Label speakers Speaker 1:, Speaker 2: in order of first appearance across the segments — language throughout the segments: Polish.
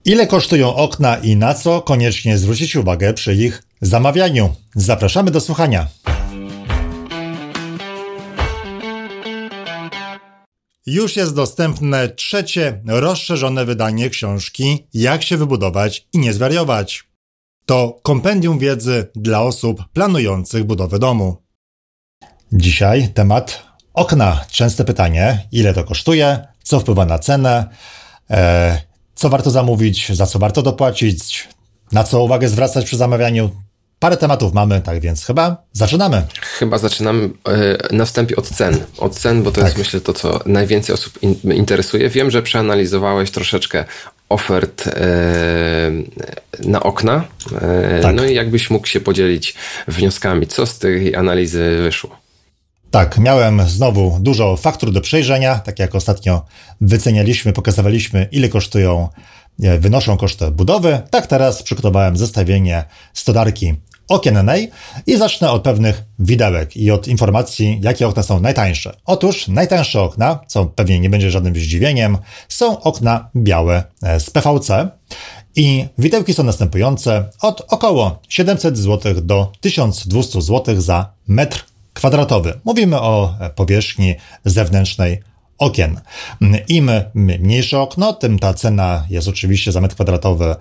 Speaker 1: Ile kosztują okna i na co koniecznie zwrócić uwagę przy ich zamawianiu? Zapraszamy do słuchania. Już jest dostępne trzecie, rozszerzone wydanie książki Jak się wybudować i nie zwariować. To kompendium wiedzy dla osób planujących budowę domu. Dzisiaj temat okna. Częste pytanie, ile to kosztuje, co wpływa na cenę, co warto zamówić, za co warto dopłacić, na co uwagę zwracać przy zamawianiu. Parę tematów mamy, tak więc zaczynamy.
Speaker 2: Chyba zaczynamy na wstępie od cen. Od cen, bo to jest myślę to, co najwięcej osób interesuje. Wiem, że przeanalizowałeś troszeczkę ofert na okna. No i jakbyś mógł się podzielić wnioskami, co z tej analizy wyszło?
Speaker 1: Tak, miałem znowu dużo faktur do przejrzenia, tak jak ostatnio wycenialiśmy, pokazywaliśmy, ile wynoszą koszty budowy. Tak teraz przygotowałem zestawienie stolarki okiennej i zacznę od pewnych widełek i od informacji, jakie okna są najtańsze. Otóż najtańsze okna, co pewnie nie będzie żadnym zdziwieniem, są okna białe z PVC i widełki są następujące od około 700 zł do 1200 zł za metr kwadratowy. Mówimy o powierzchni zewnętrznej okien. Im mniejsze okno, tym ta cena jest oczywiście za metr kwadratowy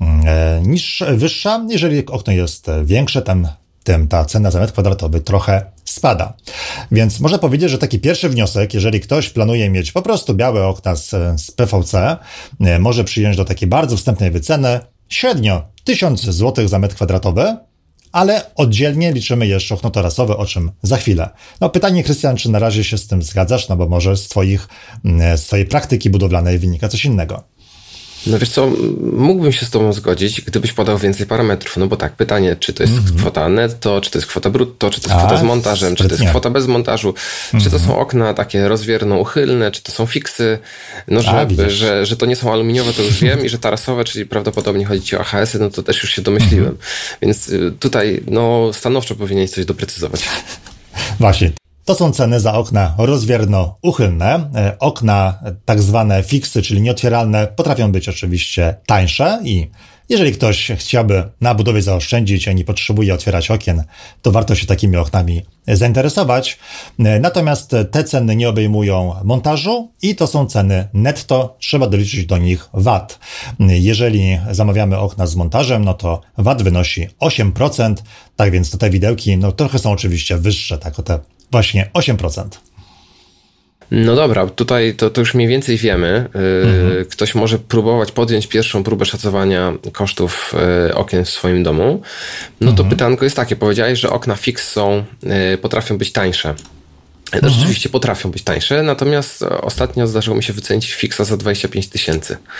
Speaker 1: wyższa. Jeżeli okno jest większe, tym ta cena za metr kwadratowy trochę spada. Więc można powiedzieć, że taki pierwszy wniosek, jeżeli ktoś planuje mieć po prostu białe okna z PVC, może przyjąć do takiej bardzo wstępnej wyceny średnio 1000 zł za metr kwadratowy, ale oddzielnie liczymy jeszcze okno tarasowe, o czym za chwilę. No pytanie, Krystian, czy na razie się z tym zgadzasz? No bo może z twojej praktyki budowlanej wynika coś innego.
Speaker 2: No wiesz co, mógłbym się z tobą zgodzić, gdybyś podał więcej parametrów, no bo tak, pytanie, czy to jest kwota netto, czy to jest kwota brutto, czy to jest kwota z montażem, czy to jest kwota bez montażu, czy to są okna takie rozwierno-uchylne, czy to są fiksy, no że to nie są aluminiowe, to już wiem i że tarasowe, czyli prawdopodobnie chodzi ci o AHS-y, no to też już się domyśliłem. Więc tutaj stanowczo powinieneś coś doprecyzować.
Speaker 1: Właśnie. To są ceny za okna rozwierno-uchylne. Okna tak zwane fiksy, czyli nieotwieralne, potrafią być oczywiście tańsze i jeżeli ktoś chciałby na budowie zaoszczędzić, a nie potrzebuje otwierać okien, to warto się takimi oknami zainteresować. Natomiast te ceny nie obejmują montażu i to są ceny netto, trzeba doliczyć do nich VAT. Jeżeli zamawiamy okna z montażem, no to VAT wynosi 8%, tak więc te widełki trochę są oczywiście wyższe, tak o te właśnie 8%.
Speaker 2: No dobra, tutaj to już mniej więcej wiemy. Ktoś może próbować podjąć pierwszą próbę szacowania kosztów okien w swoim domu. No to pytanko jest takie, powiedziałeś, że okna fix potrafią być tańsze. Rzeczywiście potrafią być tańsze, natomiast ostatnio zdarzyło mi się wycenić fixa za 25 000.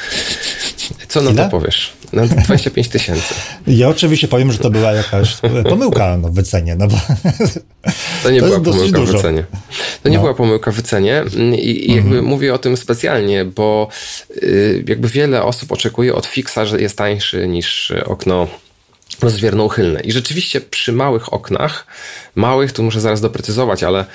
Speaker 2: Co na to powiesz? 25 000.
Speaker 1: Ja oczywiście powiem, że to była jakaś pomyłka w wycenie. No bo
Speaker 2: to nie była pomyłka w wycenie. To nie była pomyłka w wycenie i jakby mówię o tym specjalnie, bo jakby wiele osób oczekuje od fixa, że jest tańszy niż okno rozwierno-uchylne. I rzeczywiście przy małych oknach, tu muszę zaraz doprecyzować, ale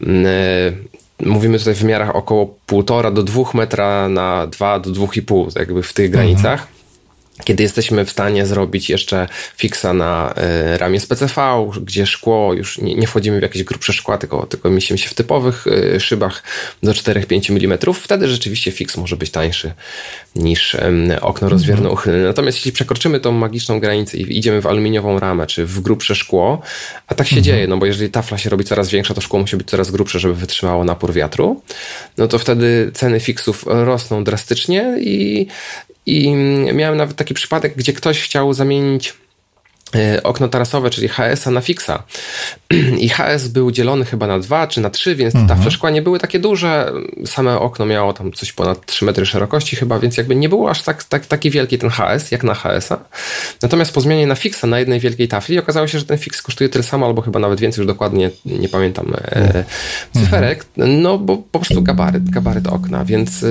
Speaker 2: mówimy tutaj w wymiarach około 1,5 do 2 metra na 2 do 2,5, jakby w tych granicach. Kiedy jesteśmy w stanie zrobić jeszcze fixa na ramię z PCV, gdzie szkło, już nie wchodzimy w jakieś grubsze szkła, tylko mieścimy się w typowych szybach do 4-5 mm, wtedy rzeczywiście fix może być tańszy niż okno rozwierno-uchylne. Natomiast jeśli przekroczymy tą magiczną granicę i idziemy w aluminiową ramę, czy w grubsze szkło, a tak się dzieje, no bo jeżeli tafla się robi coraz większa, to szkło musi być coraz grubsze, żeby wytrzymało napór wiatru, no to wtedy ceny fixów rosną drastycznie i miałem nawet taki przypadek, gdzie ktoś chciał zamienić okno tarasowe, czyli HS-a na fixa. I HS był dzielony chyba na 2 czy na 3, więc te tafle szkła nie były takie duże. Same okno miało tam coś ponad 3 metry szerokości chyba, więc jakby nie było aż taki wielki ten HS, jak na HS-a. Natomiast po zmianie na fixa na jednej wielkiej tafli okazało się, że ten fix kosztuje tyle samo, albo chyba nawet więcej, już dokładnie nie pamiętam cyferek, no bo po prostu gabaryt okna, więc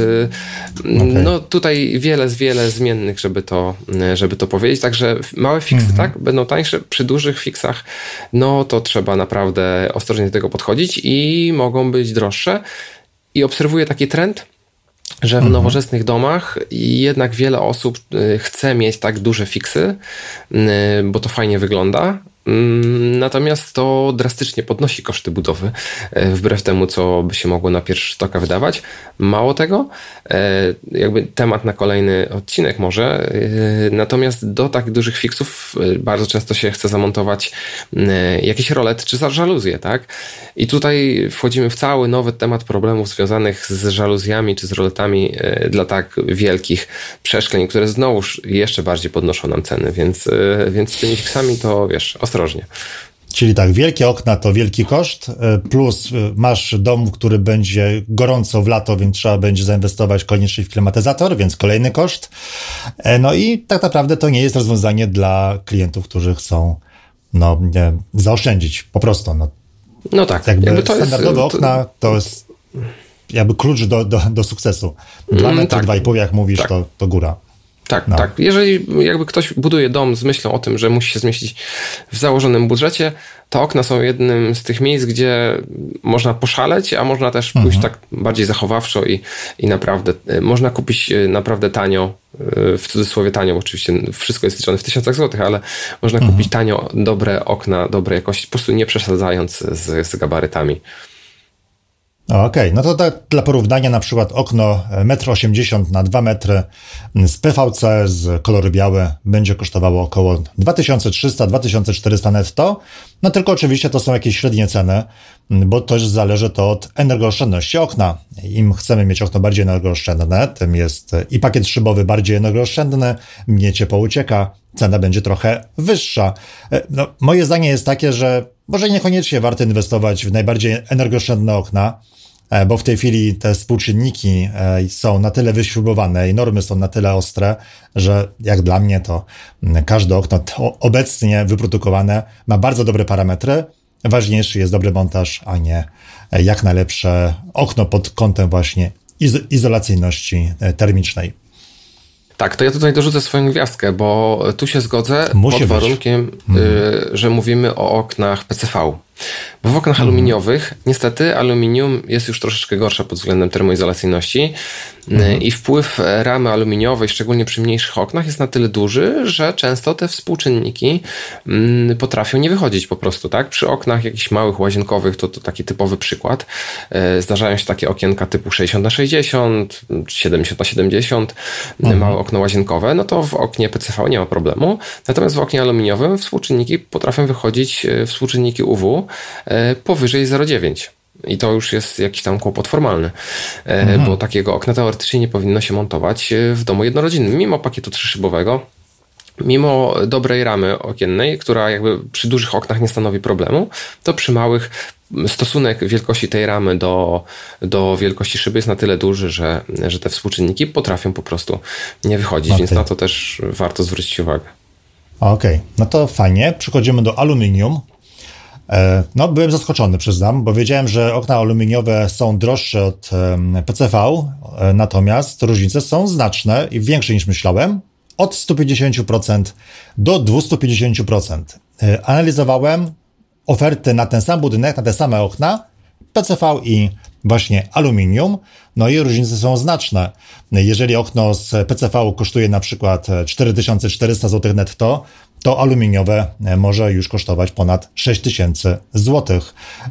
Speaker 2: no tutaj wiele zmiennych, żeby to powiedzieć. Także małe fiksy, tak, będą tańsze. Przy dużych fiksach, no to trzeba naprawdę ostrożnie do tego podchodzić i mogą być droższe. I obserwuję taki trend, że w nowoczesnych domach jednak wiele osób chce mieć tak duże fiksy, bo to fajnie wygląda. Natomiast to drastycznie podnosi koszty budowy, wbrew temu, co by się mogło na pierwszy rzut oka wydawać. Mało tego, jakby temat na kolejny odcinek może, natomiast do tak dużych fiksów bardzo często się chce zamontować jakieś rolety czy żaluzje, tak? I tutaj wchodzimy w cały nowy temat problemów związanych z żaluzjami czy z roletami dla tak wielkich przeszkleń, które znowuż jeszcze bardziej podnoszą nam ceny, więc z tymi fiksami to wiesz, ostrożnie.
Speaker 1: Czyli tak, wielkie okna to wielki koszt, plus masz dom, który będzie gorąco w lato, więc trzeba będzie zainwestować koniecznie w klimatyzator, więc kolejny koszt. No i tak naprawdę to nie jest rozwiązanie dla klientów, którzy chcą zaoszczędzić po prostu.
Speaker 2: No tak.
Speaker 1: Jakby to standardowe okna to jest jakby klucz do sukcesu. 2 metry, tak. 2,5 jak mówisz, tak. to góra.
Speaker 2: Tak, tak. Jeżeli jakby ktoś buduje dom z myślą o tym, że musi się zmieścić w założonym budżecie, to okna są jednym z tych miejsc, gdzie można poszaleć, a można też pójść tak bardziej zachowawczo i naprawdę można kupić naprawdę tanio, w cudzysłowie tanio, bo oczywiście wszystko jest liczone w 1000 złotych, ale można kupić tanio dobre okna, dobrej jakości, po prostu nie przesadzając z gabarytami.
Speaker 1: Okej, no to tak dla porównania na przykład okno 1,80 m na 2 metry z PVC z koloru biały będzie kosztowało około 2300-2400 netto. No tylko oczywiście to są jakieś średnie ceny, bo też zależy to od energooszczędności okna. Im chcemy mieć okno bardziej energooszczędne, tym jest i pakiet szybowy bardziej energooszczędny, mniej ciepło ucieka, cena będzie trochę wyższa. No, moje zdanie jest takie, że może niekoniecznie warto inwestować w najbardziej energooszczędne okna, bo w tej chwili te współczynniki są na tyle wyśrubowane i normy są na tyle ostre, że jak dla mnie to każde okno obecnie wyprodukowane ma bardzo dobre parametry. Ważniejszy jest dobry montaż, a nie jak najlepsze okno pod kątem właśnie izolacyjności termicznej.
Speaker 2: Tak, to ja tutaj dorzucę swoją gwiazdkę, bo tu się zgodzę pod warunkiem, że mówimy o oknach PCV. Bo w oknach aluminiowych niestety aluminium jest już troszeczkę gorsze pod względem termoizolacyjności i wpływ ramy aluminiowej, szczególnie przy mniejszych oknach, jest na tyle duży, że często te współczynniki potrafią nie wychodzić po prostu, tak? Przy oknach jakichś małych łazienkowych, to taki typowy przykład, zdarzają się takie okienka typu 60x60, 70x70, małe okno łazienkowe, no to w oknie PCV nie ma problemu, natomiast w oknie aluminiowym współczynniki potrafią wychodzić, współczynniki UW, powyżej 0,9. I to już jest jakiś tam kłopot formalny, bo takiego okna teoretycznie nie powinno się montować w domu jednorodzinnym, mimo pakietu 3-szybowego, mimo dobrej ramy okiennej, która jakby przy dużych oknach nie stanowi problemu, to przy małych stosunek wielkości tej ramy do wielkości szyby jest na tyle duży, że te współczynniki potrafią po prostu nie wychodzić, więc na to też warto zwrócić uwagę.
Speaker 1: Okej, no to fajnie. Przechodzimy do aluminium. No, byłem zaskoczony, przyznam, bo wiedziałem, że okna aluminiowe są droższe od PCV, natomiast różnice są znaczne i większe niż myślałem. Od 150% do 250%. Analizowałem oferty na ten sam budynek, na te same okna, PCV i właśnie aluminium, no i różnice są znaczne. Jeżeli okno z PCV kosztuje na przykład 4400 zł netto, to aluminiowe może już kosztować ponad 6000 zł.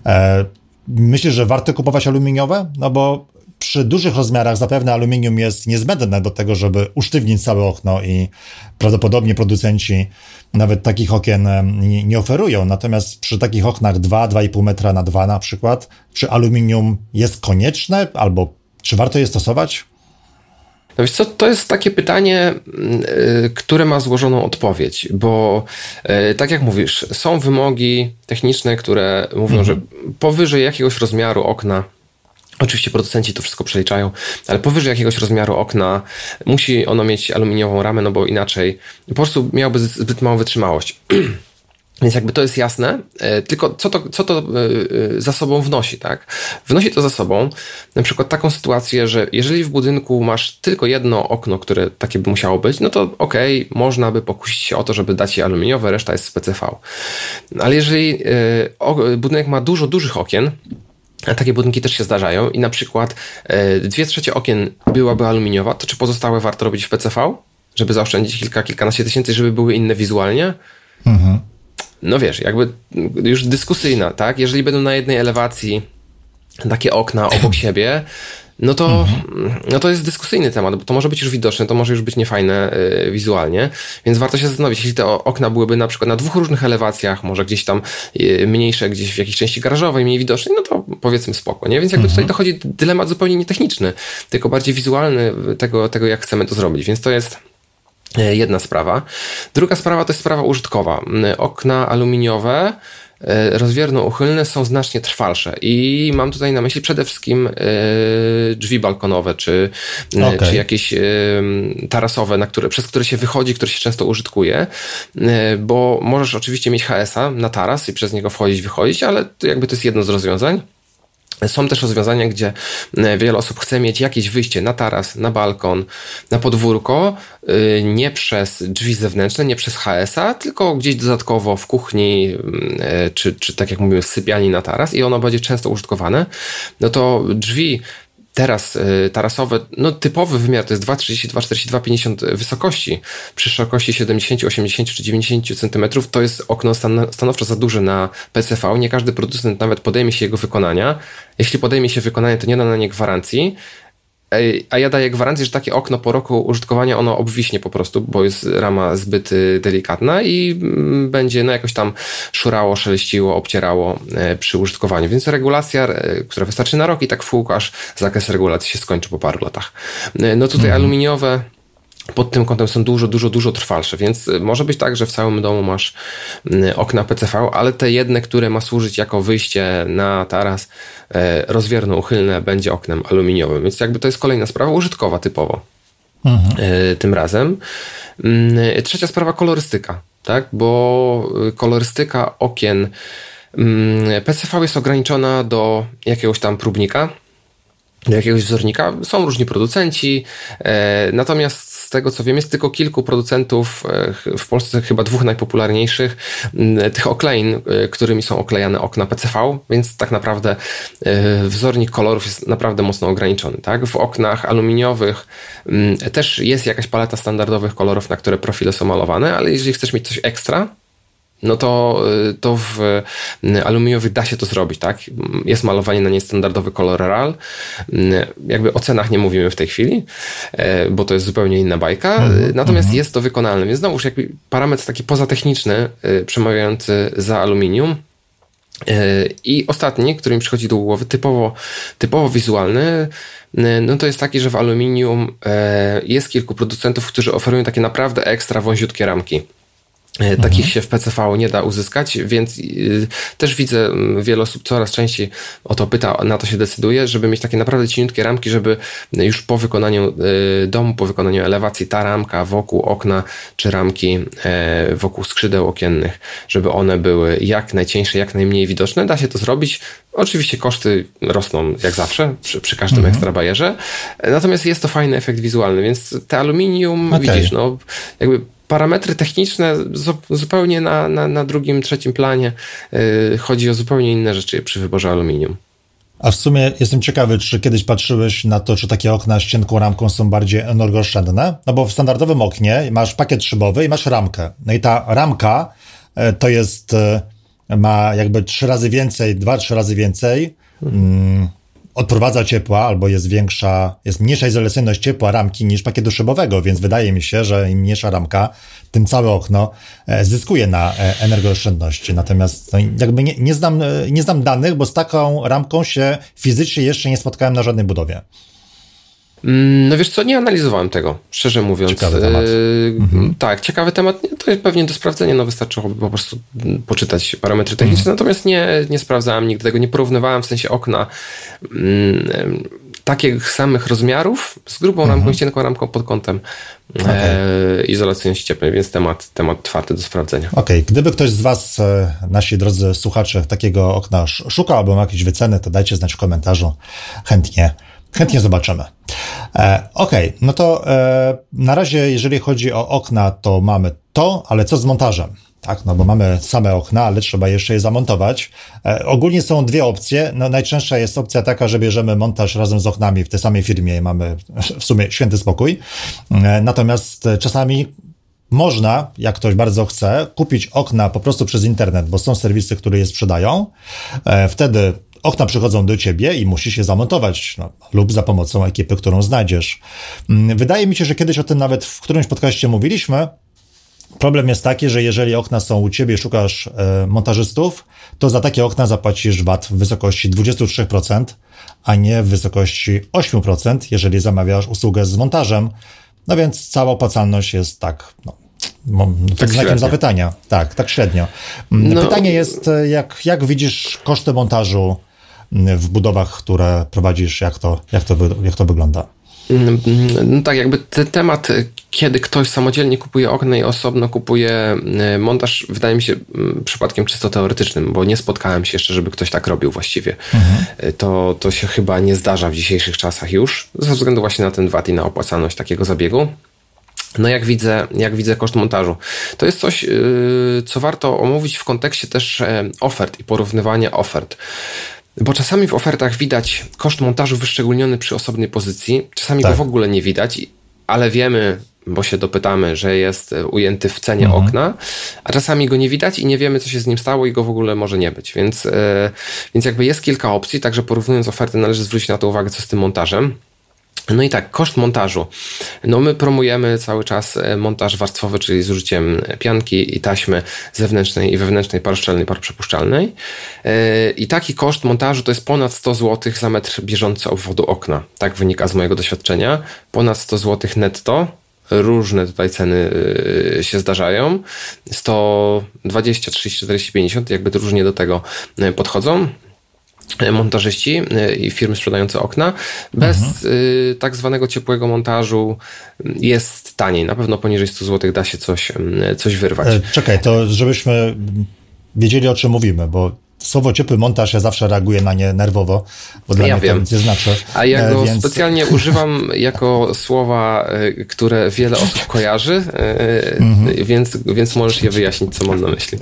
Speaker 1: Myślę, że warto kupować aluminiowe, no bo przy dużych rozmiarach zapewne aluminium jest niezbędne do tego, żeby usztywnić całe okno i prawdopodobnie producenci nawet takich okien nie oferują. Natomiast przy takich oknach 2,5 metra na 2 na przykład, czy aluminium jest konieczne albo czy warto je stosować?
Speaker 2: No wiesz co, to jest takie pytanie, które ma złożoną odpowiedź, bo tak jak mówisz, są wymogi techniczne, które mówią, że powyżej jakiegoś rozmiaru okna, oczywiście producenci to wszystko przeliczają, ale powyżej jakiegoś rozmiaru okna musi ono mieć aluminiową ramę, no bo inaczej po prostu miałoby zbyt małą wytrzymałość. Więc jakby to jest jasne, tylko co to za sobą wnosi, tak? Wnosi to za sobą na przykład taką sytuację, że jeżeli w budynku masz tylko jedno okno, które takie by musiało być, no to okej, można by pokusić się o to, żeby dać je aluminiowe, reszta jest z PCV. Ale jeżeli budynek ma dużo dużych okien, A takie budynki też się zdarzają i na przykład 2/3 okien byłaby aluminiowa, to czy pozostałe warto robić w PCV? Żeby zaoszczędzić kilkanaście tysięcy, żeby były inne wizualnie? No wiesz, jakby już dyskusyjna, tak? Jeżeli będą na jednej elewacji takie okna obok siebie, no to jest dyskusyjny temat, bo to może być już widoczne, to może już być niefajne wizualnie, więc warto się zastanowić, jeśli te okna byłyby na przykład na 2 różnych elewacjach, może gdzieś tam mniejsze, gdzieś w jakiejś części garażowej, mniej widocznej, no to powiedzmy spoko, nie? Więc jakby tutaj dochodzi dylemat zupełnie nietechniczny, tylko bardziej wizualny tego jak chcemy to zrobić, więc to jest jedna sprawa. Druga sprawa to jest sprawa użytkowa. Okna aluminiowe rozwierno-uchylne są znacznie trwalsze i mam tutaj na myśli przede wszystkim drzwi balkonowe, czy jakieś tarasowe, przez które się wychodzi, które się często użytkuje, bo możesz oczywiście mieć HS-a na taras i przez niego wchodzić, wychodzić, ale jakby to jest jedno z rozwiązań. Są też rozwiązania, gdzie wiele osób chce mieć jakieś wyjście na taras, na balkon, na podwórko, nie przez drzwi zewnętrzne, nie przez HS-a, tylko gdzieś dodatkowo w kuchni, czy tak jak mówimy, w sypialni na taras i ono będzie często użytkowane. No to drzwi teraz tarasowe, no typowy wymiar to jest 2,30, 2,40, 2,50 wysokości. Przy szerokości 70, 80 czy 90 cm to jest okno stanowczo za duże na PCV. Nie każdy producent nawet podejmie się jego wykonania. Jeśli podejmie się wykonania, to nie da na nie gwarancji. A ja daję gwarancję, że takie okno po roku użytkowania ono obwiśnie po prostu, bo jest rama zbyt delikatna i będzie jakoś tam szurało, szeleściło, obcierało przy użytkowaniu. Więc regulacja, która wystarczy na rok i tak w kółko, aż zakres regulacji się skończy po paru latach. No tutaj aluminiowe pod tym kątem są dużo trwalsze, więc może być tak, że w całym domu masz okna PCV, ale te jedne, które ma służyć jako wyjście na taras rozwierno-uchylne, będzie oknem aluminiowym, więc jakby to jest kolejna sprawa użytkowa typowo tym razem. Trzecia sprawa, kolorystyka, tak? Bo kolorystyka okien PCV jest ograniczona do jakiegoś tam próbnika, do jakiegoś wzornika. Są różni producenci, natomiast z tego co wiem jest tylko kilku producentów, w Polsce chyba 2 najpopularniejszych, tych oklein, którymi są oklejane okna PCV, więc tak naprawdę wzornik kolorów jest naprawdę mocno ograniczony. Tak? W oknach aluminiowych też jest jakaś paleta standardowych kolorów, na które profile są malowane, ale jeżeli chcesz mieć coś ekstra, no to w aluminiowych da się to zrobić, tak? Jest malowanie na niestandardowy kolor RAL. Jakby o cenach nie mówimy w tej chwili, bo to jest zupełnie inna bajka. Natomiast jest to wykonalne, więc znowuż jakby parametr taki pozatechniczny, przemawiający za aluminium. I ostatni, który mi przychodzi do głowy, typowo wizualny, no to jest taki, że w aluminium jest kilku producentów, którzy oferują takie naprawdę ekstra wąziutkie ramki. Takich się w PCV nie da uzyskać, więc też widzę, wiele osób coraz częściej o to pyta, na to się decyduje, żeby mieć takie naprawdę cieniutkie ramki, żeby już po wykonaniu domu, po wykonaniu elewacji, ta ramka wokół okna, czy ramki wokół skrzydeł okiennych, żeby one były jak najcieńsze, jak najmniej widoczne. Da się to zrobić. Oczywiście koszty rosną jak zawsze przy każdym ekstra bajerze, natomiast jest to fajny efekt wizualny, więc te aluminium, widzisz, no jakby parametry techniczne zupełnie na drugim, trzecim planie. Chodzi o zupełnie inne rzeczy przy wyborze aluminium.
Speaker 1: A w sumie jestem ciekawy, czy kiedyś patrzyłeś na to, czy takie okna z cienką ramką są bardziej energooszczędne? No bo w standardowym oknie masz pakiet szybowy i masz ramkę. No i ta ramka to jest, ma jakby 3 razy więcej, 2-3 razy więcej odprowadza ciepła, albo jest mniejsza izolacyjność ciepła ramki niż pakietu szybowego, więc wydaje mi się, że im mniejsza ramka, tym całe okno zyskuje na energooszczędności. Natomiast no, jakby nie znam danych, bo z taką ramką się fizycznie jeszcze nie spotkałem na żadnej budowie.
Speaker 2: No wiesz co, nie analizowałem tego, szczerze mówiąc.
Speaker 1: Ciekawy temat.
Speaker 2: Tak, ciekawy temat, to jest pewnie do sprawdzenia, no wystarczyłoby po prostu poczytać parametry techniczne, natomiast nie sprawdzałem nigdy tego, nie porównywałem w sensie okna takich samych rozmiarów z grubą ramką, cienką ramką pod kątem izolacyjności cieplnej, więc temat otwarty do sprawdzenia.
Speaker 1: Okej. Gdyby ktoś z was, nasi drodzy słuchacze, takiego okna szukał albo ma jakieś wyceny, to dajcie znać w komentarzu, chętnie zobaczymy. Okej, no to na razie, jeżeli chodzi o okna, to mamy ale co z montażem? Tak, no bo mamy same okna, ale trzeba jeszcze je zamontować. Ogólnie są dwie opcje. No, najczęstsza jest opcja taka, że bierzemy montaż razem z oknami w tej samej firmie i mamy w sumie święty spokój. Natomiast czasami można, jak ktoś bardzo chce, kupić okna po prostu przez internet, bo są serwisy, które je sprzedają. Wtedy okna przychodzą do ciebie i musisz je zamontować, lub za pomocą ekipy, którą znajdziesz. Wydaje mi się, że kiedyś o tym nawet w którymś podcaście mówiliśmy. Problem jest taki, że jeżeli okna są u ciebie i szukasz montażystów, to za takie okna zapłacisz VAT w wysokości 23%, a nie w wysokości 8%, jeżeli zamawiasz usługę z montażem. No więc cała opłacalność jest tak znakiem zapytania. Tak średnio. Pytanie jest, jak widzisz koszty montażu w budowach, które prowadzisz, jak to wygląda?
Speaker 2: No tak, jakby ten temat, kiedy ktoś samodzielnie kupuje okna i osobno kupuje montaż, wydaje mi się przypadkiem czysto teoretycznym, bo nie spotkałem się jeszcze, żeby ktoś tak robił właściwie. To się chyba nie zdarza w dzisiejszych czasach już, ze względu właśnie na ten VAT i na opłacalność takiego zabiegu. No jak widzę koszt montażu. To jest coś, co warto omówić w kontekście też ofert i porównywania ofert. Bo czasami w ofertach widać koszt montażu wyszczególniony przy osobnej pozycji, czasami go w ogóle nie widać, ale wiemy, bo się dopytamy, że jest ujęty w cenie okna, a czasami go nie widać i nie wiemy, co się z nim stało i go w ogóle może nie być. Więc jakby jest kilka opcji, także porównując oferty należy zwrócić na to uwagę, co z tym montażem. No i tak, koszt montażu. No my promujemy cały czas montaż warstwowy, czyli z użyciem pianki i taśmy zewnętrznej i wewnętrznej paroszczelnej, paroprzepuszczalnej. I taki koszt montażu to jest ponad 100 zł za metr bieżący obwodu okna. Tak wynika z mojego doświadczenia. Ponad 100 zł netto. Różne tutaj ceny się zdarzają. 120, 30, 40, 50, jakby to różnie do tego podchodzą montażyści i firmy sprzedające okna. Bez tak zwanego ciepłego montażu jest taniej. Na pewno poniżej 100 zł da się coś wyrwać.
Speaker 1: Czekaj, to żebyśmy wiedzieli, o czym mówimy, bo słowo ciepły montaż, ja zawsze reaguję na nie nerwowo, bo dla mnie to nic nie znaczy.
Speaker 2: A ja go specjalnie używam jako słowa, które wiele osób kojarzy, więc możesz je wyjaśnić, co mam na myśli.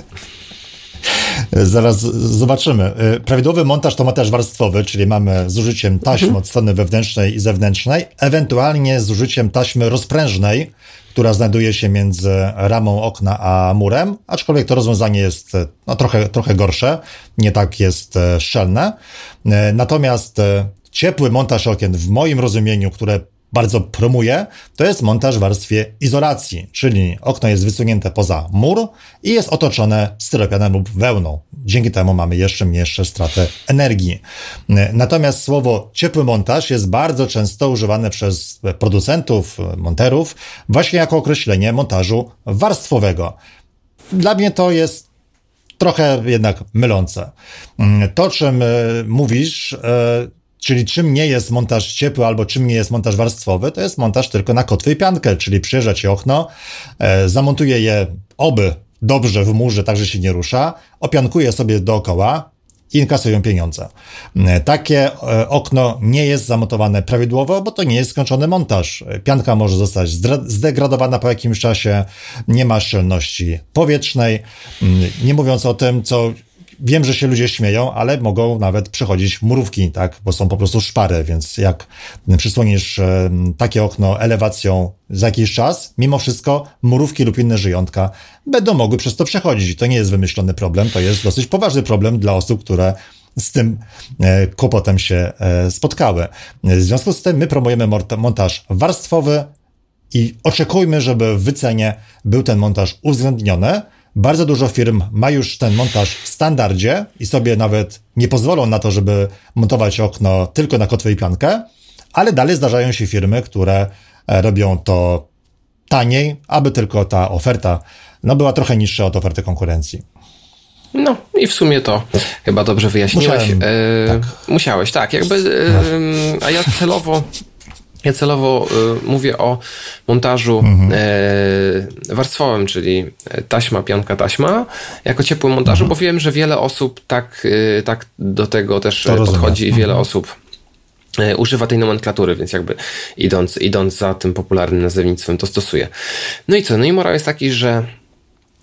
Speaker 1: Zaraz zobaczymy. Prawidłowy montaż to montaż warstwowy, czyli mamy z użyciem taśmy od strony wewnętrznej i zewnętrznej, ewentualnie z użyciem taśmy rozprężnej, która znajduje się między ramą okna a murem, aczkolwiek to rozwiązanie jest trochę gorsze, nie tak jest szczelne. Natomiast ciepły montaż okien w moim rozumieniu, które bardzo promuję, to jest montaż w warstwie izolacji, czyli okno jest wysunięte poza mur i jest otoczone styropianem lub wełną. Dzięki temu mamy jeszcze mniejsze straty energii. Natomiast słowo ciepły montaż jest bardzo często używane przez producentów, monterów właśnie jako określenie montażu warstwowego. Dla mnie to jest trochę jednak mylące. To, czym mówisz, czyli czym nie jest montaż ciepły albo czym nie jest montaż warstwowy, to jest montaż tylko na kotwę i piankę, czyli przyjeżdża ci okno, zamontuje je dobrze w murze, tak że się nie rusza, opiankuje sobie dookoła i inkasują pieniądze. Takie okno nie jest zamontowane prawidłowo, bo to nie jest skończony montaż. Pianka może zostać zdegradowana po jakimś czasie, nie ma szczelności powietrznej, nie mówiąc o tym, co wiem, że się ludzie śmieją, ale mogą nawet przechodzić murówki, tak, bo są po prostu szpary, więc jak przysłonisz takie okno elewacją za jakiś czas, mimo wszystko murówki lub inne żyjątka będą mogły przez to przechodzić. I to nie jest wymyślony problem, to jest dosyć poważny problem dla osób, które z tym kłopotem się spotkały. W związku z tym my promujemy montaż warstwowy i oczekujmy, żeby w wycenie był ten montaż uwzględniony. Bardzo dużo firm ma już ten montaż w standardzie i sobie nawet nie pozwolą na to, żeby montować okno tylko na kotwę i piankę, ale dalej zdarzają się firmy, które robią to taniej, aby tylko ta oferta była trochę niższa od oferty konkurencji.
Speaker 2: No i w sumie to chyba dobrze wyjaśniłeś. Musiałeś, tak. A ja celowo mówię o montażu warstwowym, czyli taśma, pianka, taśma, jako ciepłym montażu, bo wiem, że wiele osób tak do tego też podchodzi i wiele osób używa tej nomenklatury, więc jakby idąc za tym popularnym nazewnictwem to stosuje. No i co? No i morał jest taki, że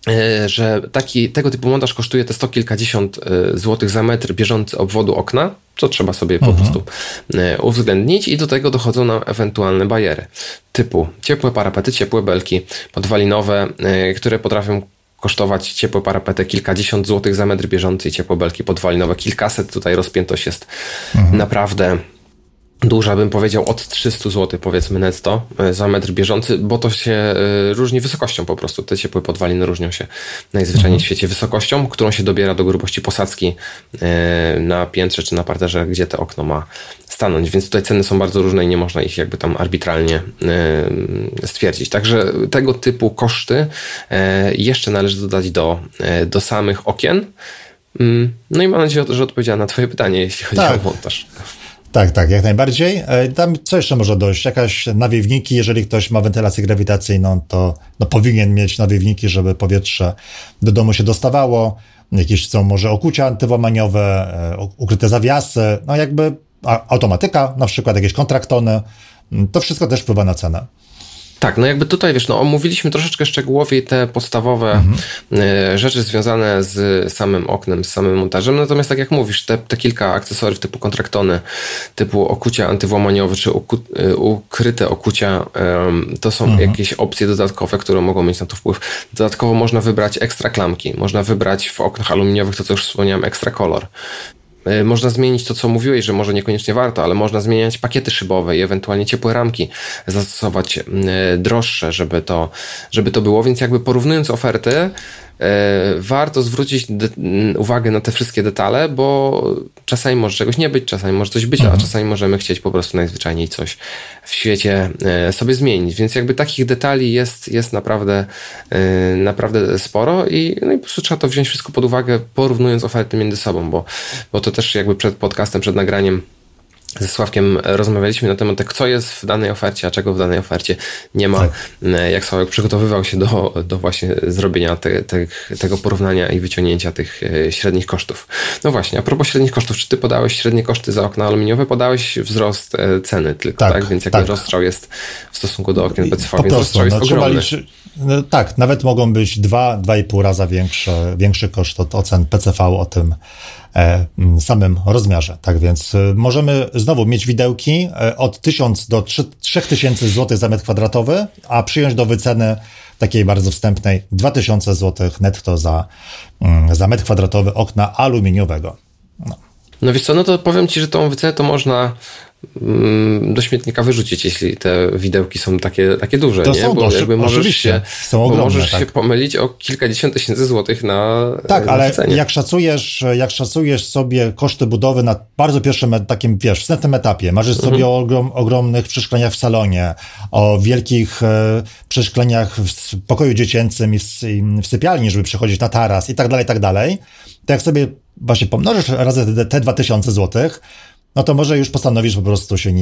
Speaker 2: że tego typu montaż kosztuje te 100 kilkadziesiąt złotych za metr bieżący obwodu okna, co trzeba sobie po prostu uwzględnić i do tego dochodzą nam ewentualne bariery typu ciepłe parapety, ciepłe belki podwalinowe, które potrafią kosztować ciepłe parapety kilkadziesiąt złotych za metr bieżący i ciepłe belki podwalinowe kilkaset. Tutaj rozpiętość jest naprawdę duża, bym powiedział od 300 zł powiedzmy netto za metr bieżący, bo to się różni wysokością po prostu. Te ciepłe podwaliny różnią się najzwyczajniej w świecie wysokością, którą się dobiera do grubości posadzki na piętrze czy na parterze, gdzie to okno ma stanąć. Więc tutaj ceny są bardzo różne i nie można ich jakby tam arbitralnie stwierdzić. Także tego typu koszty jeszcze należy dodać do samych okien. No i mam nadzieję, że odpowiedziałem na twoje pytanie, jeśli chodzi o montaż.
Speaker 1: Tak, jak najbardziej. Tam co jeszcze może dojść? Jakaś nawiewniki, jeżeli ktoś ma wentylację grawitacyjną, to powinien mieć nawiewniki, żeby powietrze do domu się dostawało. Jakieś są może okucia antywłamaniowe, ukryte zawiasy, no jakby automatyka, na przykład jakieś kontraktony. To wszystko też wpływa na cenę.
Speaker 2: Tak, no jakby tutaj, wiesz, omówiliśmy troszeczkę szczegółowiej te podstawowe rzeczy związane z samym oknem, z samym montażem, natomiast tak jak mówisz, te kilka akcesoriów typu kontraktony, typu okucia antywłamaniowe, czy ukryte okucia, to są jakieś opcje dodatkowe, które mogą mieć na to wpływ. Dodatkowo można wybrać ekstra klamki, można wybrać w oknach aluminiowych, to co już wspomniałem, ekstra kolor. Można zmienić to, co mówiłeś, że może niekoniecznie warto, ale można zmieniać pakiety szybowe i ewentualnie ciepłe ramki, zastosować droższe, żeby to było, więc jakby porównując oferty, warto zwrócić uwagę na te wszystkie detale, bo czasami może czegoś nie być, czasami może coś być, a czasami możemy chcieć po prostu najzwyczajniej coś w świecie sobie zmienić, więc jakby takich detali jest naprawdę sporo i po prostu trzeba to wziąć wszystko pod uwagę, porównując oferty między sobą, bo to też jakby przed podcastem, przed nagraniem ze Sławkiem rozmawialiśmy na temat tego, co jest w danej ofercie, a czego w danej ofercie nie ma. Tak. Jak Sławek przygotowywał się do właśnie zrobienia tego porównania i wyciągnięcia tych średnich kosztów. No właśnie, a propos średnich kosztów, czy ty podałeś średnie koszty za okna aluminiowe? Podałeś wzrost ceny tylko, tak? Więc jakby rozstrzał jest w stosunku do okien PCV, więc rozstrzał jest ogromny.
Speaker 1: Tak, nawet mogą być 2,5 raza większy koszt od ocen PCV o tym samym rozmiarze. Tak więc możemy znowu mieć widełki od 1000 do 3000 zł za metr kwadratowy, a przyjąć do wyceny takiej bardzo wstępnej 2000 zł netto za metr kwadratowy okna aluminiowego.
Speaker 2: No wiesz co, no to powiem ci, że tą wycenę to można do śmietnika wyrzucić, jeśli te widełki są takie duże,
Speaker 1: to
Speaker 2: nie?
Speaker 1: Są
Speaker 2: bo jakby możesz
Speaker 1: ogromne,
Speaker 2: się pomylić o kilkadziesiąt tysięcy złotych na
Speaker 1: ale
Speaker 2: wycenie.
Speaker 1: jak szacujesz sobie koszty budowy na bardzo pierwszym takim, wstępnym etapie, marzysz sobie o ogromnych przeszkleniach w salonie, o wielkich przeszkleniach w pokoju dziecięcym i w sypialni, żeby przechodzić na taras i tak dalej, to jak sobie właśnie pomnożysz razy te 2000 złotych, no to może już postanowisz po prostu się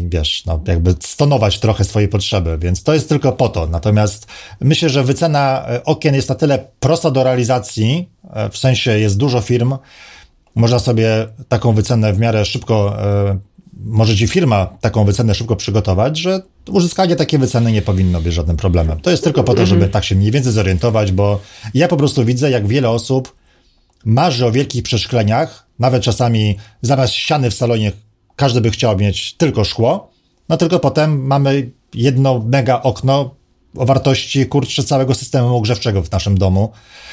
Speaker 1: jakby stonować trochę swoje potrzeby, więc to jest tylko po to. Natomiast myślę, że wycena okien jest na tyle prosta do realizacji, w sensie jest dużo firm, można sobie taką wycenę w miarę szybko, może ci firma taką wycenę szybko przygotować, że uzyskanie takiej wyceny nie powinno być żadnym problemem. To jest tylko po to, żeby tak się mniej więcej zorientować, bo ja po prostu widzę, jak wiele osób marzy o wielkich przeszkleniach, nawet czasami zamiast ściany w salonie każdy by chciał mieć tylko szkło, no tylko potem mamy jedno mega okno o wartości całego systemu grzewczego w naszym domu,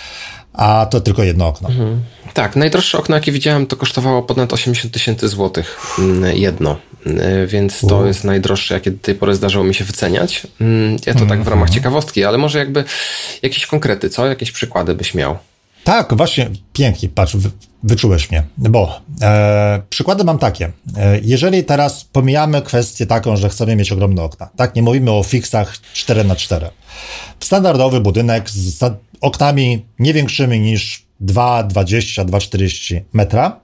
Speaker 1: a to tylko jedno okno.
Speaker 2: Tak, najdroższe okno, jakie widziałem, to kosztowało ponad 80 000 złotych jedno, więc to jest najdroższe, jakie do tej pory zdarzyło mi się wyceniać. Ja to tak w ramach ciekawostki, ale może jakby jakieś konkrety, co? Jakieś przykłady byś miał?
Speaker 1: Tak, właśnie, pięknie, patrz, wyczułeś mnie, bo przykłady mam takie. Jeżeli teraz pomijamy kwestię taką, że chcemy mieć ogromne okna, tak, nie mówimy o fixach 4x4. Standardowy budynek z oknami nie większymi niż 2,20, 2,40 metra,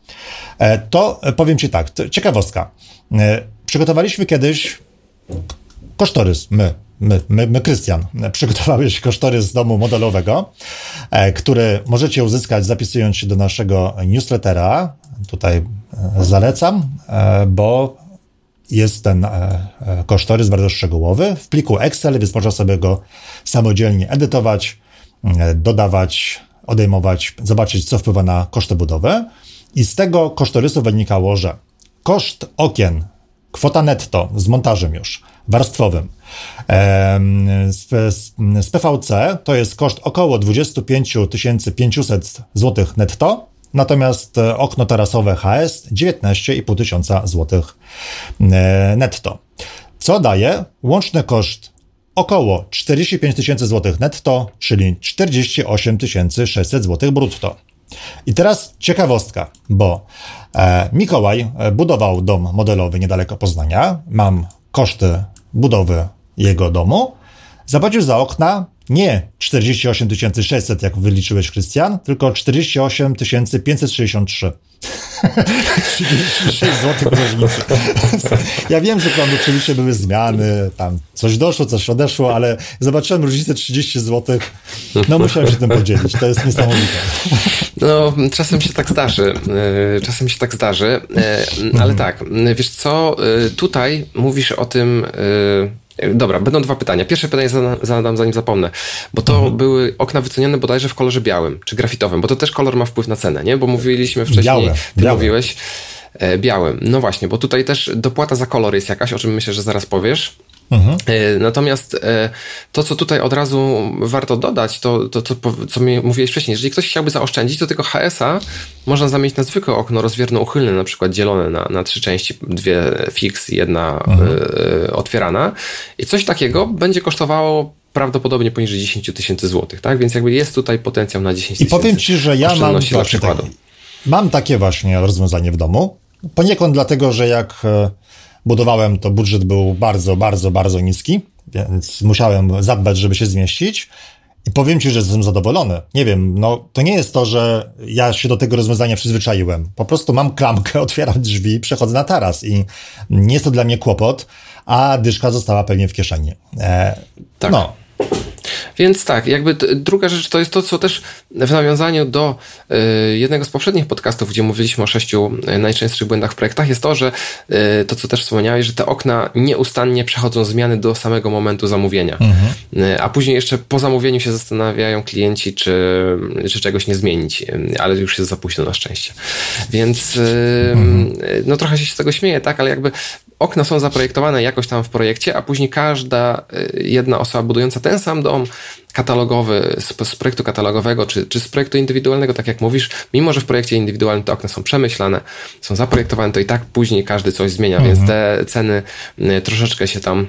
Speaker 1: to powiem ci tak, ciekawostka. Przygotowaliśmy kiedyś kosztorys, My, Krystian, przygotowałeś kosztorys domu modelowego, który możecie uzyskać zapisując się do naszego newslettera. Tutaj zalecam, bo jest ten kosztorys bardzo szczegółowy w pliku Excel, więc można sobie go samodzielnie edytować dodawać, odejmować, zobaczyć, co wpływa na koszty budowy. I z tego kosztorysu wynikało, że koszt okien, kwota netto z montażem już warstwowym z PVC to jest koszt około 25 500 zł netto, natomiast okno tarasowe HS 19,5 tysiąca złotych netto, co daje łączny koszt około 45 tysięcy złotych netto, czyli 48 600 złotych brutto. I teraz ciekawostka, bo Mikołaj budował dom modelowy niedaleko Poznania, mam koszty budowy jego domu, zapłacił za okna nie 48 600, jak wyliczyłeś, Krystian, tylko 48 563. 36 zł różnicy. Ja wiem, że tam oczywiście były zmiany, tam coś doszło, coś odeszło, ale zobaczyłem różnicę 30 zł. No musiałem się tym podzielić, to jest niesamowite.
Speaker 2: No, czasem się tak zdarzy, ale tak, wiesz co, tutaj mówisz o tym... Dobra, będą dwa pytania. Pierwsze pytanie zadam, zanim zapomnę, bo to były okna wycenione bodajże w kolorze białym, czy grafitowym, bo to też kolor ma wpływ na cenę, nie? Bo mówiliśmy wcześniej, mówiłeś białym. No właśnie, bo tutaj też dopłata za kolor jest jakaś, o czym myślę, że zaraz powiesz. Natomiast to, co tutaj od razu warto dodać, to co mówiłeś wcześniej, jeżeli ktoś chciałby zaoszczędzić, to tego HS-a można zamienić na zwykłe okno rozwierne-uchylne, na przykład dzielone na 3 części, 2 fix i 1 otwierana, i coś takiego będzie kosztowało prawdopodobnie poniżej 10 tysięcy złotych, tak? Więc jakby jest tutaj potencjał na 10 tysięcy.
Speaker 1: I powiem Ci, że ja mam takie właśnie rozwiązanie w domu, poniekąd dlatego, że jak budowałem, to budżet był bardzo, bardzo, bardzo niski, więc musiałem zadbać, żeby się zmieścić. I powiem Ci, że jestem zadowolony. Nie wiem, no to nie jest to, że ja się do tego rozwiązania przyzwyczaiłem. Po prostu mam klamkę, otwieram drzwi, przechodzę na taras i nie jest to dla mnie kłopot, a dyszka została pewnie w kieszeni.
Speaker 2: Tak. No. Więc tak, jakby druga rzecz to jest to, co też w nawiązaniu do jednego z poprzednich podcastów, gdzie mówiliśmy o 6 najczęstszych błędach w projektach, jest to, że to, co też wspomniałeś, że te okna nieustannie przechodzą zmiany do samego momentu zamówienia. A później jeszcze po zamówieniu się zastanawiają klienci, czy czegoś nie zmienić, ale już jest za późno na szczęście. Więc no trochę się z tego śmieję, tak, ale jakby okna są zaprojektowane jakoś tam w projekcie, a później każda jedna osoba budująca ten sam dom katalogowy, z projektu katalogowego, czy z projektu indywidualnego, tak jak mówisz, mimo że w projekcie indywidualnym te okna są przemyślane, są zaprojektowane, to i tak później każdy coś zmienia, więc te ceny troszeczkę się tam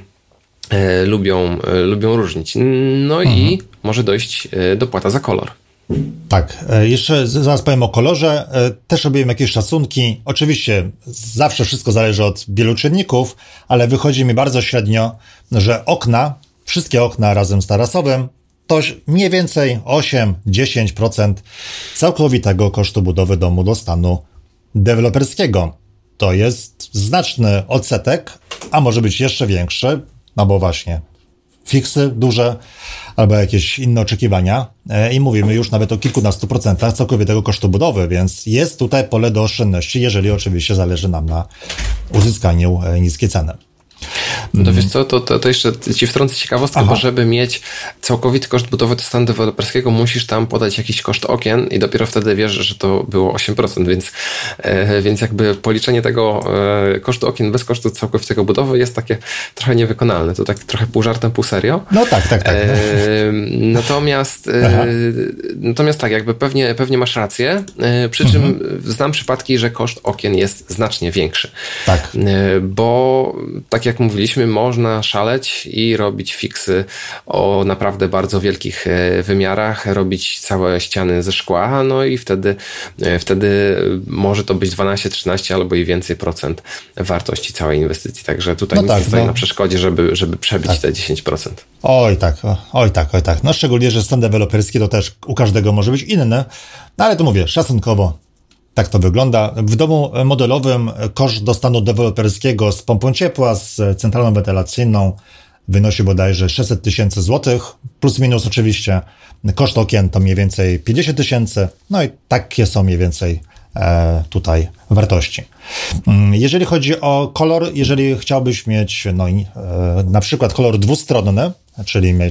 Speaker 2: lubią różnić. No i może dojść dopłata za kolor.
Speaker 1: Tak, jeszcze zaraz powiem o kolorze. Też robiłem jakieś szacunki. Oczywiście zawsze wszystko zależy od wielu czynników, ale wychodzi mi bardzo średnio, że wszystkie okna razem z tarasowym to mniej więcej 8-10% całkowitego kosztu budowy domu do stanu deweloperskiego. To jest znaczny odsetek, a może być jeszcze większy, no bo właśnie fiksy duże albo jakieś inne oczekiwania i mówimy już nawet o kilkunastu procentach całkowitego kosztu budowy, więc jest tutaj pole do oszczędności, jeżeli oczywiście zależy nam na uzyskaniu niskiej ceny.
Speaker 2: No wiesz co, to jeszcze ci wtrącę ciekawostkę, bo żeby mieć całkowity koszt budowy do stanu deweloperskiego, musisz tam podać jakiś koszt okien i dopiero wtedy wiesz, że to było 8%, więc jakby policzenie tego kosztu okien bez kosztu całkowitego budowy jest takie trochę niewykonalne. To tak trochę pół żartem, pół serio.
Speaker 1: No tak.
Speaker 2: Natomiast tak, jakby pewnie masz rację, przy czym znam przypadki, że koszt okien jest znacznie większy.
Speaker 1: Tak.
Speaker 2: Bo tak jak mówiliśmy, można szaleć i robić fiksy o naprawdę bardzo wielkich wymiarach, robić całe ściany ze szkła, no i wtedy może to być 12, 13 albo i więcej procent wartości całej inwestycji. Także tutaj nic nie stoi na przeszkodzie, żeby przebić te 10%.
Speaker 1: Oj tak. No szczególnie, że stan deweloperski to też u każdego może być inny, no ale to mówię, szacunkowo tak to wygląda. W domu modelowym koszt do stanu deweloperskiego z pompą ciepła, z centralną wentylacyjną wynosi bodajże 600 tysięcy złotych, plus minus oczywiście. Koszt okien to mniej więcej 50 tysięcy, no i takie są mniej więcej tutaj wartości. Jeżeli chodzi o kolor, jeżeli chciałbyś mieć na przykład kolor dwustronny, czyli mieć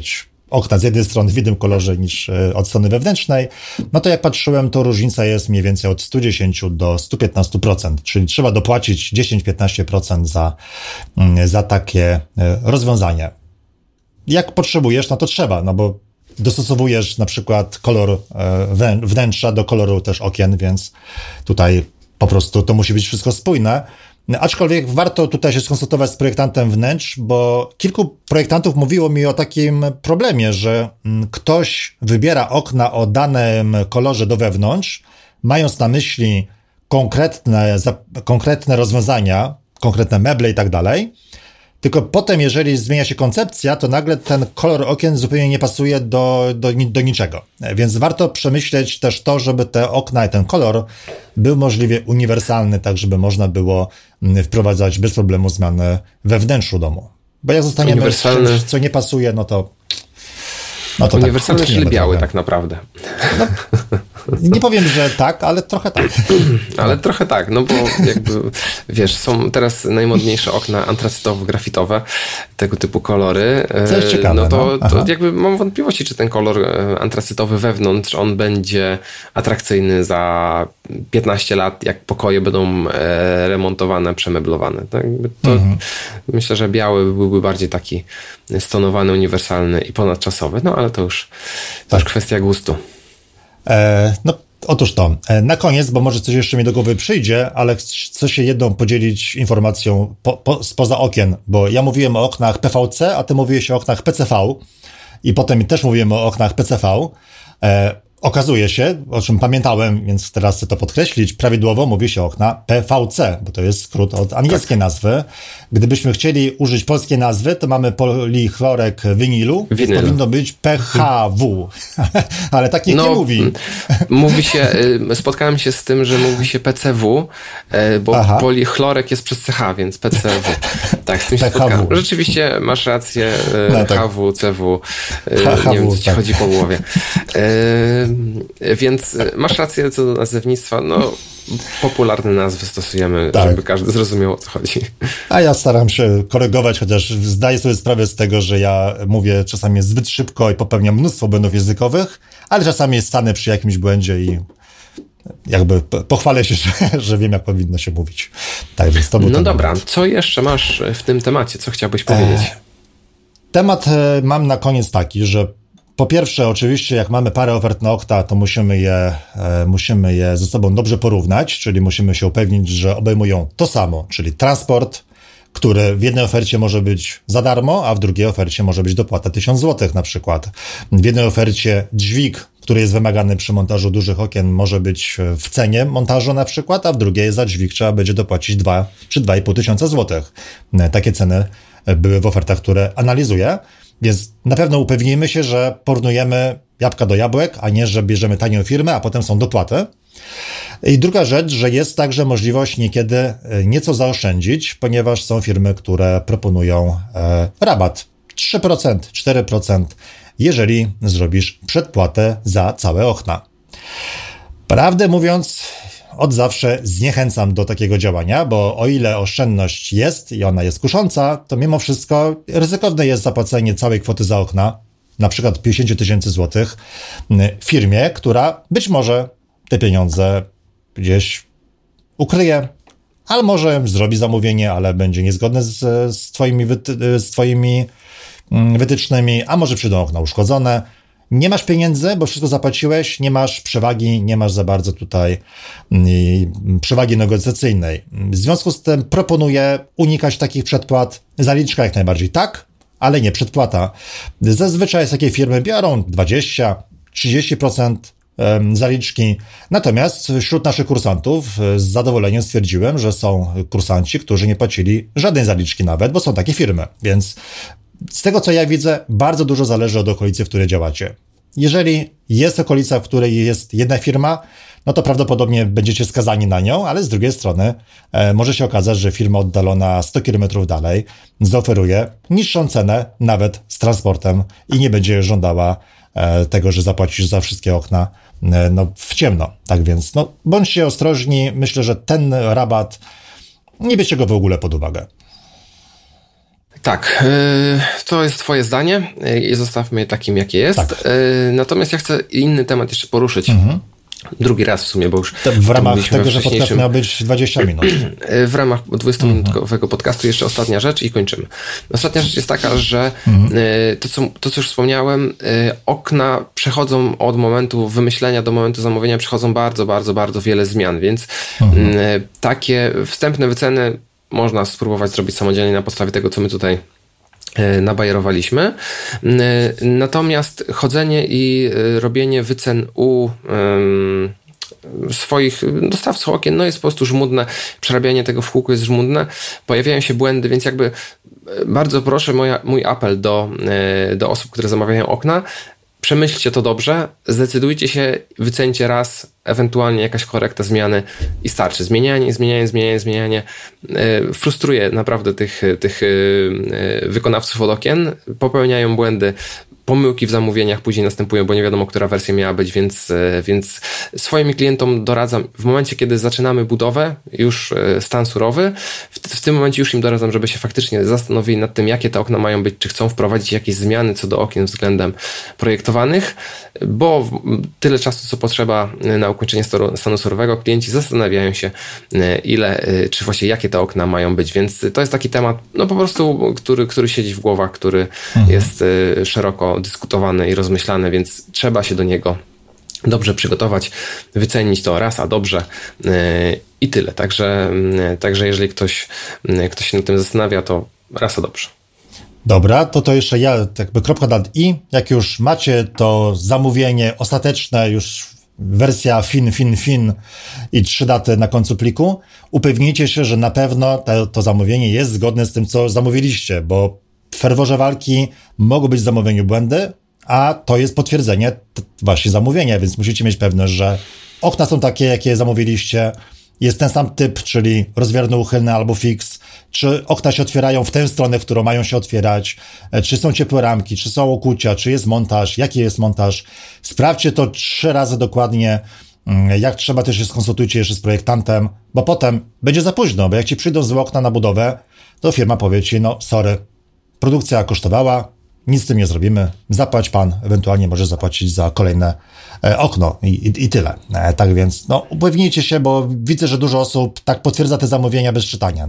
Speaker 1: okna z jednej strony w innym kolorze niż od strony wewnętrznej, no to jak patrzyłem, to różnica jest mniej więcej od 110 do 115%, czyli trzeba dopłacić 10-15% za takie rozwiązanie. Jak potrzebujesz, no to trzeba, no bo dostosowujesz na przykład kolor wnętrza do koloru też okien, więc tutaj po prostu to musi być wszystko spójne. Aczkolwiek warto tutaj się skonsultować z projektantem wnętrz, bo kilku projektantów mówiło mi o takim problemie, że ktoś wybiera okna o danym kolorze do wewnątrz, mając na myśli konkretne rozwiązania, konkretne meble i tak dalej. Tylko potem, jeżeli zmienia się koncepcja, to nagle ten kolor okien zupełnie nie pasuje do niczego. Więc warto przemyśleć też to, żeby te okna i ten kolor był możliwie uniwersalny, tak żeby można było wprowadzać bez problemu zmiany we wnętrzu domu. Bo jak zostaniemy z czymś, co nie pasuje, no to
Speaker 2: uniwersalny,
Speaker 1: tak,
Speaker 2: czyli biały tak naprawdę.
Speaker 1: No, nie powiem, że tak, ale trochę tak.
Speaker 2: Ale trochę tak, no bo jakby, wiesz, są teraz najmodniejsze okna antracytowo-grafitowe, tego typu kolory.
Speaker 1: Co jest ciekawe.
Speaker 2: No to jakby mam wątpliwości, czy ten kolor antracytowy wewnątrz, on będzie atrakcyjny za 15 lat, jak pokoje będą remontowane, przemeblowane. Tak? Myślę, że biały byłby bardziej taki stonowany, uniwersalny i ponadczasowy, no ale to już kwestia gustu.
Speaker 1: Otóż to. Na koniec, bo może coś jeszcze mi do głowy przyjdzie, ale chcę się jedną podzielić informacją spoza okien, bo ja mówiłem o oknach PVC, a ty mówiłeś o oknach PCV i potem też mówiłem o oknach PCV. Okazuje się, o czym pamiętałem, więc teraz chcę to podkreślić, prawidłowo mówi się okna PVC, bo to jest skrót od angielskiej nazwy. Gdybyśmy chcieli użyć polskiej nazwy, to mamy polichlorek winylu, więc powinno być PHW, ale tak nikt nie mówi.
Speaker 2: Mówi się, spotkałem się z tym, że mówi się PCW, bo polichlorek jest przez CH, więc PCW. Tak, z tym się spotkałem. Rzeczywiście masz rację, HW, CW, nie wiem, co ci chodzi po głowie. Więc masz rację co do nazewnictwa, no popularne nazwy stosujemy, żeby każdy zrozumiał, o co chodzi.
Speaker 1: A ja staram się korygować, chociaż zdaję sobie sprawę z tego, że ja mówię czasami zbyt szybko i popełniam mnóstwo błędów językowych, ale czasami stanę przy jakimś błędzie i jakby pochwalę się, że wiem, jak powinno się mówić. Tak, więc to był
Speaker 2: no dobra, co jeszcze masz w tym temacie? Co chciałbyś powiedzieć?
Speaker 1: Temat mam na koniec taki, że po pierwsze, oczywiście, jak mamy parę ofert na okna, to musimy je ze sobą dobrze porównać, czyli musimy się upewnić, że obejmują to samo, czyli transport, który w jednej ofercie może być za darmo, a w drugiej ofercie może być dopłata 1000 zł na przykład. W jednej ofercie dźwig, który jest wymagany przy montażu dużych okien, może być w cenie montażu na przykład, a w drugiej za dźwig trzeba będzie dopłacić 2 czy 2500 zł. Takie ceny były w ofertach, które analizuję. Więc na pewno upewnijmy się, że porównujemy jabłka do jabłek, a nie, że bierzemy tanią firmę, a potem są dopłaty. I druga rzecz, że jest także możliwość niekiedy nieco zaoszczędzić, ponieważ są firmy, które proponują rabat 3%, 4%, jeżeli zrobisz przedpłatę za całe okna. Prawdę mówiąc, od zawsze zniechęcam do takiego działania, bo o ile oszczędność jest i ona jest kusząca, to mimo wszystko ryzykowne jest zapłacenie całej kwoty za okna, na przykład 50 000 złotych, firmie, która być może te pieniądze gdzieś ukryje, albo może zrobi zamówienie, ale będzie niezgodne z twoimi wytycznymi, a może przyjdą okna uszkodzone. Nie masz pieniędzy, bo wszystko zapłaciłeś, nie masz przewagi, nie masz za bardzo tutaj przewagi negocjacyjnej. W związku z tym proponuję unikać takich przedpłat. Zaliczka jak najbardziej tak, ale nie przedpłata. Zazwyczaj takie firmy biorą 20-30% zaliczki. Natomiast wśród naszych kursantów z zadowoleniem stwierdziłem, że są kursanci, którzy nie płacili żadnej zaliczki nawet, bo są takie firmy. Więc z tego, co ja widzę, bardzo dużo zależy od okolicy, w której działacie. Jeżeli jest okolica, w której jest jedna firma, no to prawdopodobnie będziecie skazani na nią, ale z drugiej strony może się okazać, że firma oddalona 100 km dalej zaoferuje niższą cenę, nawet z transportem i nie będzie żądała tego, że zapłacisz za wszystkie okna w ciemno. Tak więc bądźcie ostrożni. Myślę, że ten rabat nie bierzcie go w ogóle pod uwagę.
Speaker 2: Tak, to jest twoje zdanie i zostawmy je takim, jakie jest. Tak. Natomiast ja chcę inny temat jeszcze poruszyć. Drugi raz w sumie, bo już...
Speaker 1: W ramach tego, że podcast miał być 20 minut.
Speaker 2: W ramach 20-minutowego podcastu jeszcze ostatnia rzecz i kończymy. Ostatnia rzecz jest taka, że to, co już wspomniałem, okna przechodzą od momentu wymyślenia do momentu zamówienia, przechodzą bardzo, bardzo, bardzo wiele zmian, więc takie wstępne wyceny można spróbować zrobić samodzielnie na podstawie tego, co my tutaj nabajerowaliśmy. Natomiast chodzenie i robienie wycen u swoich dostawców okien jest po prostu żmudne. Przerabianie tego w kółku jest żmudne. Pojawiają się błędy, więc jakby bardzo proszę, mój apel do osób, które zamawiają okna, przemyślcie to dobrze, zdecydujcie się, wyceńcie raz, ewentualnie jakaś korekta zmiany i starczy. Zmienianie frustruje naprawdę tych wykonawców od okien, popełniają błędy, pomyłki w zamówieniach później następują, bo nie wiadomo, która wersja miała być, więc swoim klientom doradzam, w momencie, kiedy zaczynamy budowę, już stan surowy, w tym momencie już im doradzam, żeby się faktycznie zastanowili nad tym, jakie te okna mają być, czy chcą wprowadzić jakieś zmiany co do okien względem projektowanych, bo tyle czasu, co potrzeba na ukończenie stanu surowego, klienci zastanawiają się, czy właśnie jakie te okna mają być, więc to jest taki temat, po prostu, który siedzi w głowach, który jest szeroko dyskutowany i rozmyślany, więc trzeba się do niego dobrze przygotować, wycenić to raz, a dobrze i tyle. Także jeżeli ktoś się nad tym zastanawia, to raz, a dobrze.
Speaker 1: Dobra, to jeszcze ja jakby kropka nad i. Jak już macie to zamówienie ostateczne, już wersja fin i 3 daty na końcu pliku, upewnijcie się, że na pewno to zamówienie jest zgodne z tym, co zamówiliście, bo w ferworze walki mogą być w zamówieniu błędy, a to jest potwierdzenie właśnie zamówienia, więc musicie mieć pewność, że okna są takie, jakie zamówiliście, jest ten sam typ, czyli rozwierny, uchylny albo fix, czy okna się otwierają w tę stronę, w którą mają się otwierać, czy są ciepłe ramki, czy są okucia, czy jest montaż, jaki jest montaż. Sprawdźcie to 3 razy dokładnie, jak trzeba też się skonsultujcie jeszcze z projektantem, bo potem będzie za późno, bo jak ci przyjdą złe okna na budowę, to firma powie ci, sorry, produkcja kosztowała, nic z tym nie zrobimy, zapłać pan, ewentualnie może zapłacić za kolejne okno i tyle. Tak więc, upewnijcie się, bo widzę, że dużo osób tak potwierdza te zamówienia bez czytania,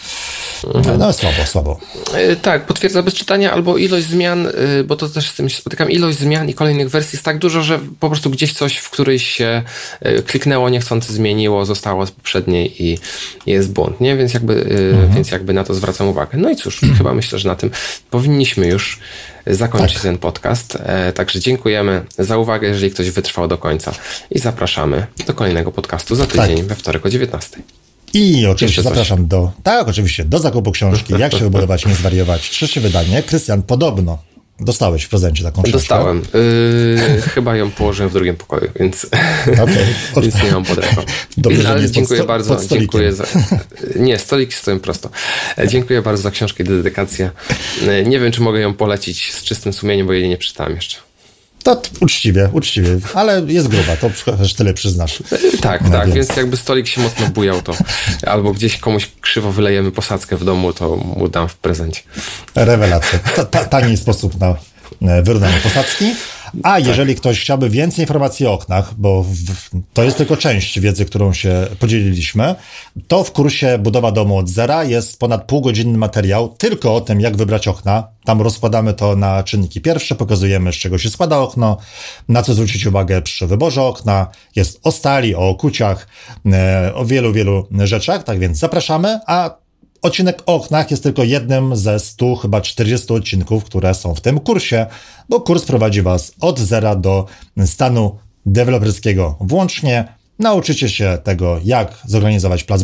Speaker 1: słabo.
Speaker 2: Tak, potwierdza bez czytania albo ilość zmian, bo to też z tym się spotykam, ilość zmian i kolejnych wersji jest tak dużo, że po prostu gdzieś coś w którejś się kliknęło, niechcący zmieniło, zostało z poprzedniej i jest błąd, nie? Więc jakby na to zwracam uwagę. No i cóż, chyba myślę, że na tym powinniśmy już zakończyć ten podcast. Także dziękujemy za uwagę, jeżeli ktoś wytrwał do końca i zapraszamy do kolejnego podcastu za tydzień we wtorek o 19:00.
Speaker 1: I oczywiście zapraszam do zakupu książki Jak się wybudować, nie zwariować. 3 wydanie. Krystian, podobno dostałeś w prezencie taką książkę.
Speaker 2: Dostałem. Chyba ją położyłem w drugim pokoju, więc, więc nie mam pod ręką.
Speaker 1: Dobrze,
Speaker 2: ale dziękuję bardzo. Dziękuję za... Nie, stoliki stoją prosto. Dziękuję bardzo za książkę i dedykację. Nie wiem, czy mogę ją polecić z czystym sumieniem, bo jej nie przeczytałem jeszcze.
Speaker 1: To uczciwie, ale jest gruba, to też tyle przyznasz.
Speaker 2: Tak, więc jakby stolik się mocno bujał, to albo gdzieś komuś krzywo wylejemy posadzkę w domu, to mu dam w prezencie.
Speaker 1: Rewelacja. Tani sposób na wyrównanie posadzki. A jeżeli ktoś chciałby więcej informacji o oknach, bo to jest tylko część wiedzy, którą się podzieliliśmy, to w kursie Budowa domu od zera jest ponad półgodzinny materiał tylko o tym, jak wybrać okna. Tam rozkładamy to na czynniki pierwsze, pokazujemy, z czego się składa okno, na co zwrócić uwagę przy wyborze okna. Jest o stali, o okuciach, o wielu rzeczach, tak więc zapraszamy, a odcinek o oknach jest tylko jednym ze 100, chyba 40 odcinków, które są w tym kursie, bo kurs prowadzi Was od zera do stanu deweloperskiego włącznie. Nauczycie się tego, jak zorganizować plac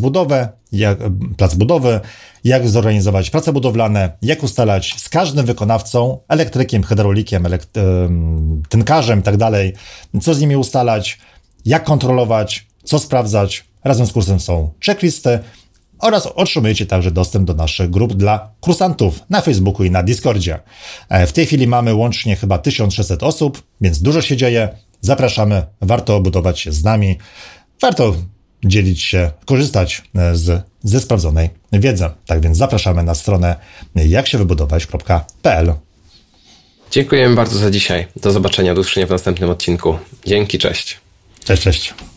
Speaker 1: budowy, jak zorganizować prace budowlane, jak ustalać z każdym wykonawcą, elektrykiem, hydraulikiem, tynkarzem i tak dalej, co z nimi ustalać, jak kontrolować, co sprawdzać. Razem z kursem są checklisty, oraz otrzymujecie także dostęp do naszych grup dla kursantów na Facebooku i na Discordzie. W tej chwili mamy łącznie chyba 1600 osób, więc dużo się dzieje. Zapraszamy, warto budować się z nami. Warto dzielić się, korzystać ze sprawdzonej wiedzy. Tak więc zapraszamy na stronę jaksiewybudować.pl.
Speaker 2: Dziękujemy bardzo za dzisiaj. Do zobaczenia, do usłyszenia w następnym odcinku. Dzięki, cześć.
Speaker 1: Cześć.